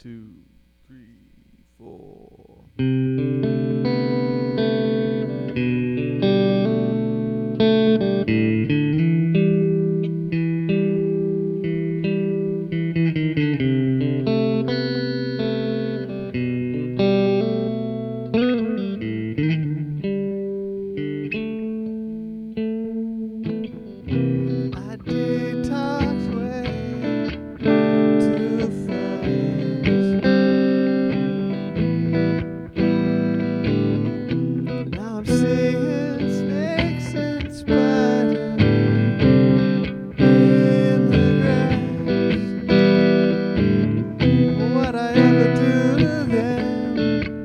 two, three, four. I detox way too fast. Now I'm seeing snakes and spiders in the grass. What I ever do to them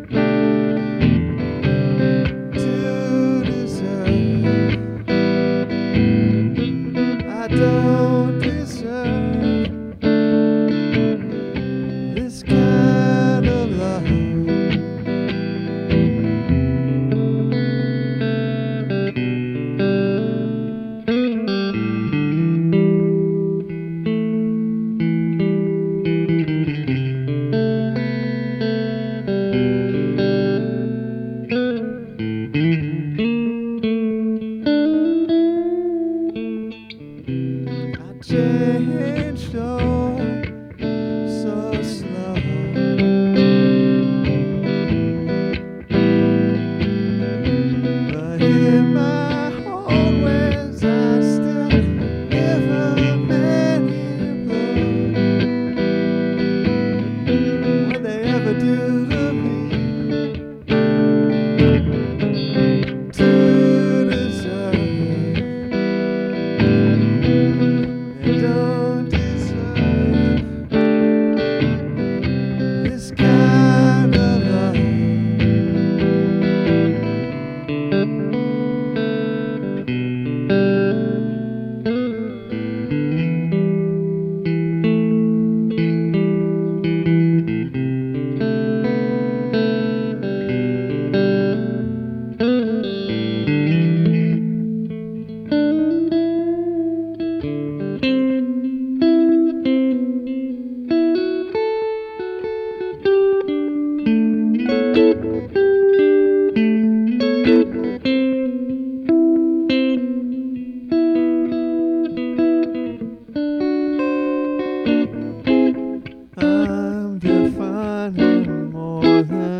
to deserve? I don't deserve this kind of love. I changed oh so slow. But in my old ways I still live a many blow. What they ever do to me to deserve? They don't deserve this kind of love. I'm defining more than